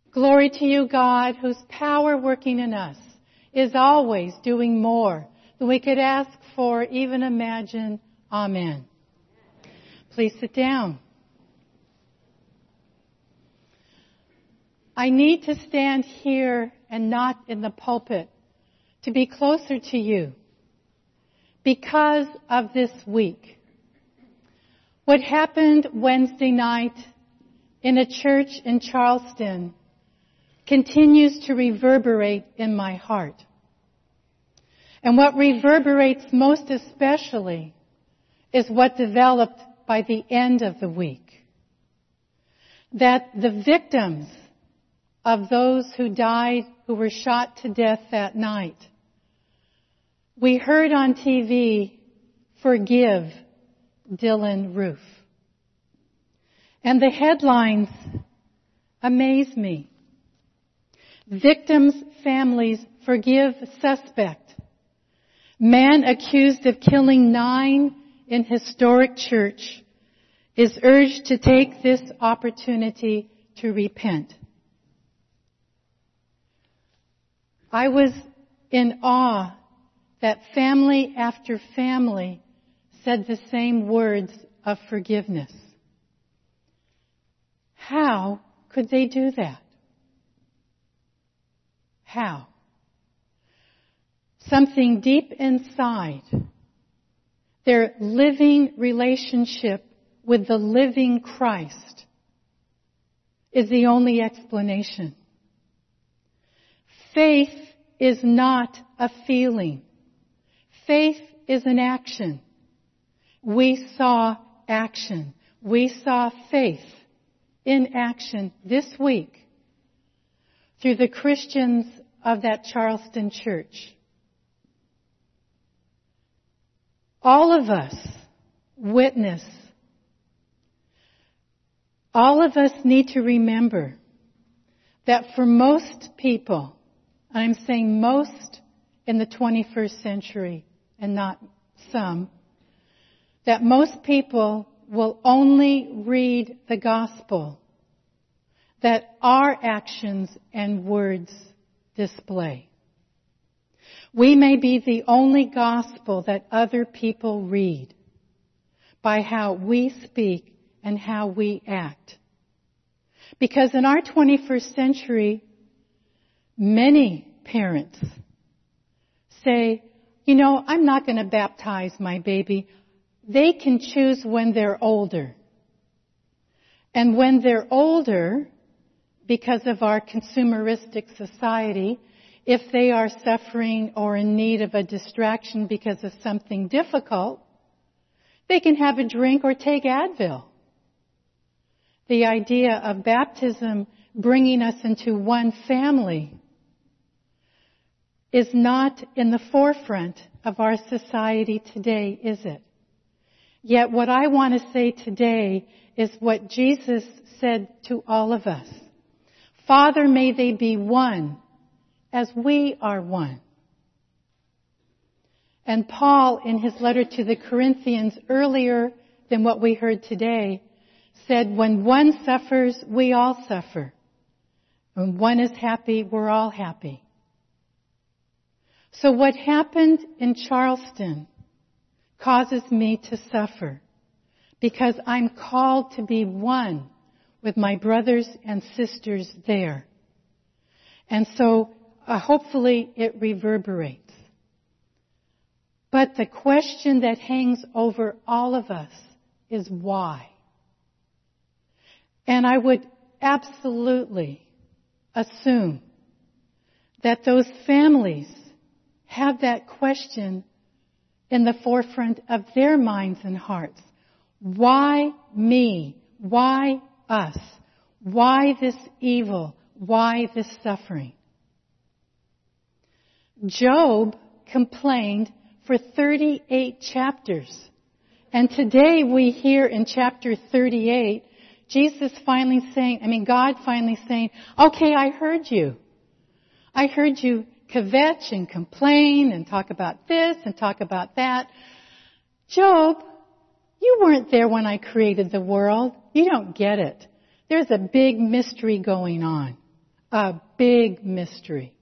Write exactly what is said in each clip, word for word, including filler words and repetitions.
Glory to you, God, whose power working in us is always doing more than we could ask for, even imagine. Amen. Please sit down. I need to stand here and not in the pulpit to be closer to you because of this week. What happened Wednesday night in a church in Charleston continues to reverberate in my heart. And what reverberates most especially is what developed by the end of the week. That the victims of those who died, who were shot to death that night, we heard on T V, "Forgive Dylann Roof." And the headlines amaze me. Victims' families forgive suspect. Man accused of killing nine in historic church is urged to take this opportunity to repent. I was in awe that family after family said the same words of forgiveness. How could they do that? How? Something deep inside, their living relationship with the living Christ, is the only explanation. Faith is not a feeling. Faith is an action. We saw action. We saw faith in action this week through the Christians of that Charleston church. All of us witness. All of us need to remember that for most people, and I'm saying most in the twenty-first century and not some, that most people will only read the gospel that our actions and words display. We may be the only gospel that other people read by how we speak and how we act. Because in our twenty-first century, many parents say, you know, I'm not going to baptize my baby. They can choose when they're older. And when they're older, because of our consumeristic society, if they are suffering or in need of a distraction because of something difficult, they can have a drink or take Advil. The idea of baptism bringing us into one family is not in the forefront of our society today, is it? Yet what I want to say today is what Jesus said to all of us. Father, may they be one as we are one. And Paul, in his letter to the Corinthians earlier than what we heard today, said, when one suffers, we all suffer. When one is happy, we're all happy. So what happened in Charleston causes me to suffer because I'm called to be one with my brothers and sisters there. And so uh, hopefully it reverberates. But the question that hangs over all of us is why? And I would absolutely assume that those families have that question in the forefront of their minds and hearts. Why me? Why us? Why this evil? Why this suffering? Job complained for thirty-eight chapters. And today we hear in chapter thirty-eight, Jesus finally saying, I mean, God finally saying, okay, I heard you. I heard you kvetch and complain and talk about this and talk about that. Job, you weren't there when I created the world. You don't get it. There's a big mystery going on. a big mystery.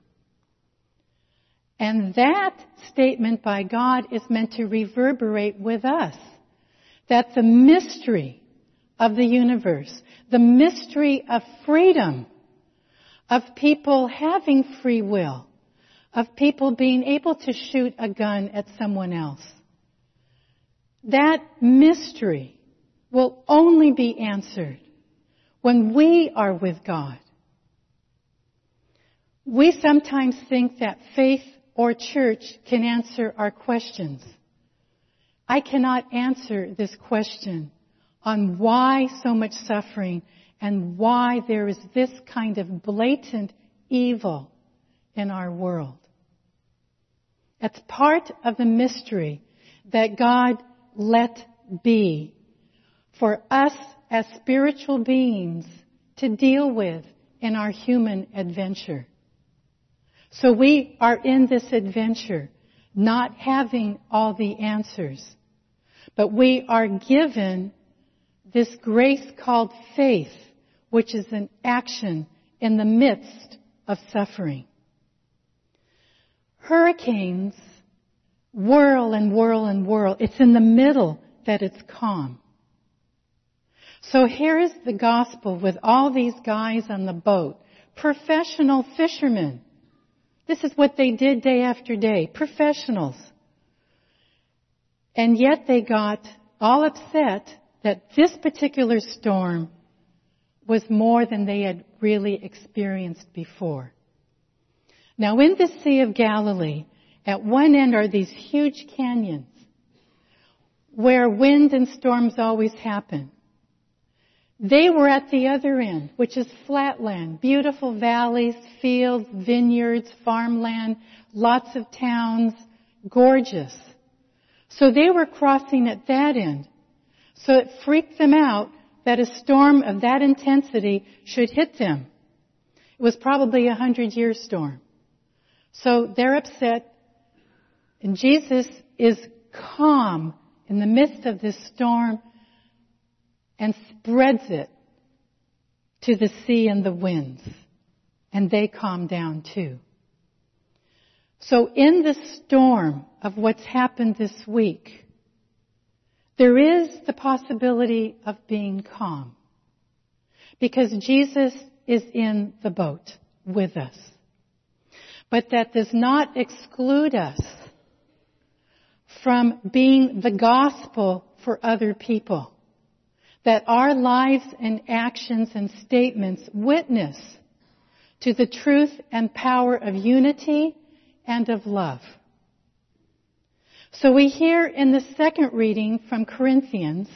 And that statement by God is meant to reverberate with us. That the mystery of the universe, the mystery of freedom, of people having free will, of people being able to shoot a gun at someone else, that mystery will only be answered when we are with God. We sometimes think that faith or church can answer our questions. I cannot answer this question on why so much suffering and why there is this kind of blatant evil in our world. It's part of the mystery that God let be for us as spiritual beings to deal with in our human adventure. So we are in this adventure not having all the answers, but we are given this grace called faith, which is an action in the midst of suffering. Hurricanes whirl and whirl and whirl. It's in the middle that it's calm. So here is the gospel with all these guys on the boat, professional fishermen. This is what they did day after day, professionals. And yet they got all upset that this particular storm was more than they had really experienced before. Now in the Sea of Galilee, at one end are these huge canyons where wind and storms always happen. They were at the other end, which is flatland, beautiful valleys, fields, vineyards, farmland, lots of towns, gorgeous. So they were crossing at that end. So it freaked them out that a storm of that intensity should hit them. It was probably a hundred-year storm. So they're upset, and Jesus is calm in the midst of this storm and spreads it to the sea and the winds. And they calm down too. So in the storm of what's happened this week, there is the possibility of being calm. Because Jesus is in the boat with us. But that does not exclude us from being the gospel for other people. That our lives and actions and statements witness to the truth and power of unity and of love. So we hear in the second reading from Corinthians,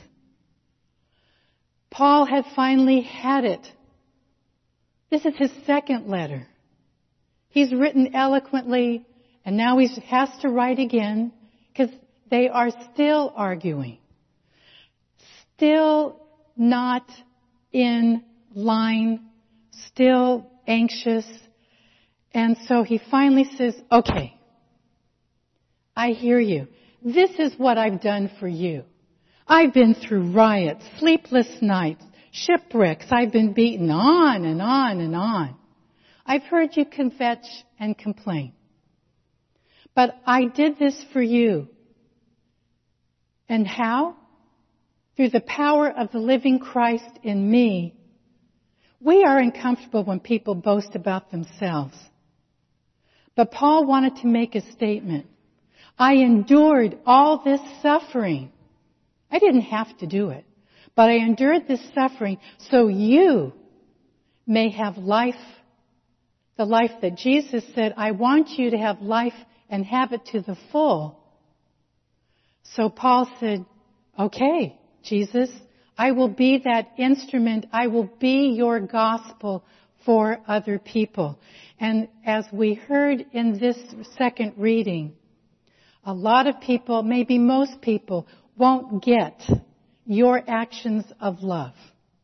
Paul had finally had it. This is his second letter. He's written eloquently, and now he has to write again because they are still arguing. Still not in line, still anxious. And so he finally says, okay, I hear you. This is what I've done for you. I've been through riots, sleepless nights, shipwrecks. I've been beaten on and on and on. I've heard you kvetch and complain. But I did this for you. And how? Through the power of the living Christ in me. We are uncomfortable when people boast about themselves. But Paul wanted to make a statement. I endured all this suffering. I didn't have to do it. But I endured this suffering so you may have life. The life that Jesus said, I want you to have life and have it to the full. So Paul said, okay, Jesus, I will be that instrument. I will be your gospel for other people. And as we heard in this second reading, a lot of people, maybe most people, won't get your actions of love.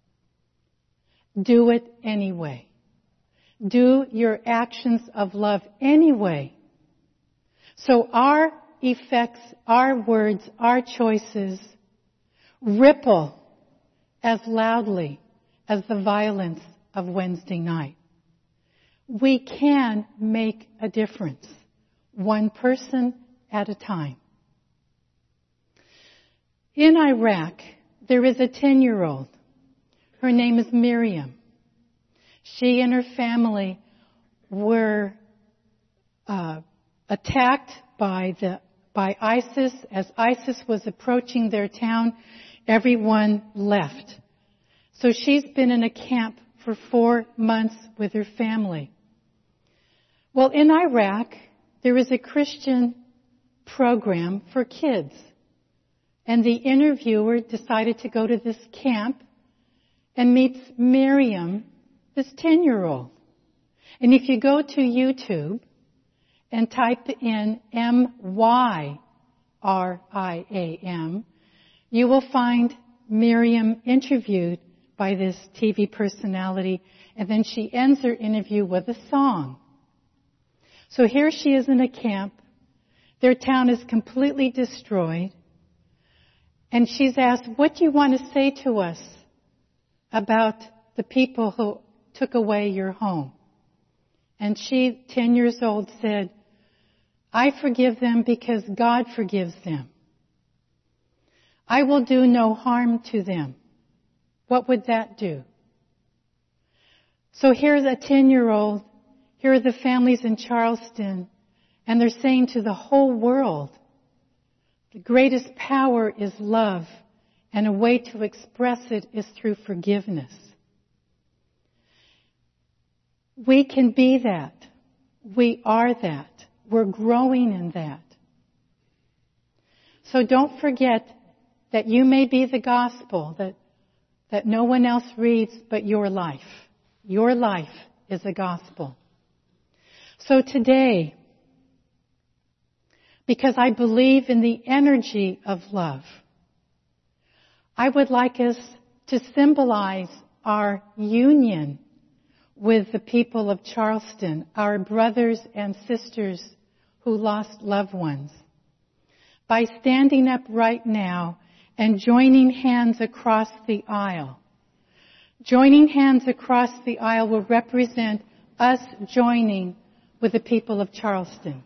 Do it anyway. Do your actions of love anyway. So our effects, our words, our choices ripple as loudly as the violence of Wednesday night. we can make a difference, one person at a time. In Iraq, there is a ten-year-old. Her name is Miriam. She and her family were uh, attacked by the by ISIS. As ISIS was approaching their town, everyone left. So she's been in a camp for four months with her family. Well, in Iraq, there is a Christian program for kids. And the interviewer decided to go to this camp and meets Miriam, this ten-year-old. And if you go to YouTube and type in M Y R I A M, you will find Miriam interviewed by this T V personality, and then she ends her interview with a song. So here she is in a camp. Their town is completely destroyed. And she's asked, what do you want to say to us about the people who took away your home? And she, ten years old, said, I forgive them because God forgives them. I will do no harm to them. What would that do? So here's a ten-year-old. Here are the families in Charleston. And they're saying to the whole world, the greatest power is love, and a way to express it is through forgiveness. We can be that. We are that. We're growing in that. So don't forget that you may be the gospel that, that no one else reads but your life. Your life is a gospel. So today, because I believe in the energy of love, I would like us to symbolize our union with the people of Charleston, our brothers and sisters who lost loved ones, by standing up right now and joining hands across the aisle. Joining hands across the aisle will represent us joining with the people of Charleston.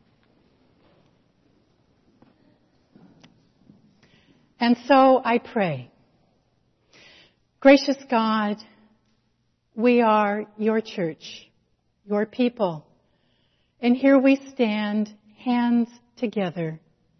And so I pray. Gracious God, we are your church, your people. And here we stand, hands together,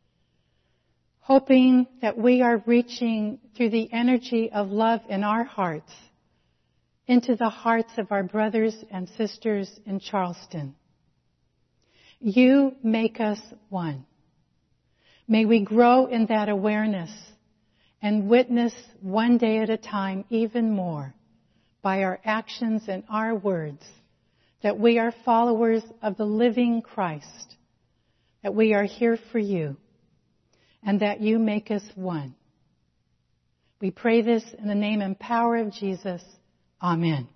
hoping that we are reaching through the energy of love in our hearts into the hearts of our brothers and sisters in Charleston. You make us one. May we grow in that awareness and witness one day at a time even more by our actions and our words that we are followers of the living Christ, that we are here for you, and that you make us one. We pray this in the name and power of Jesus. Amen.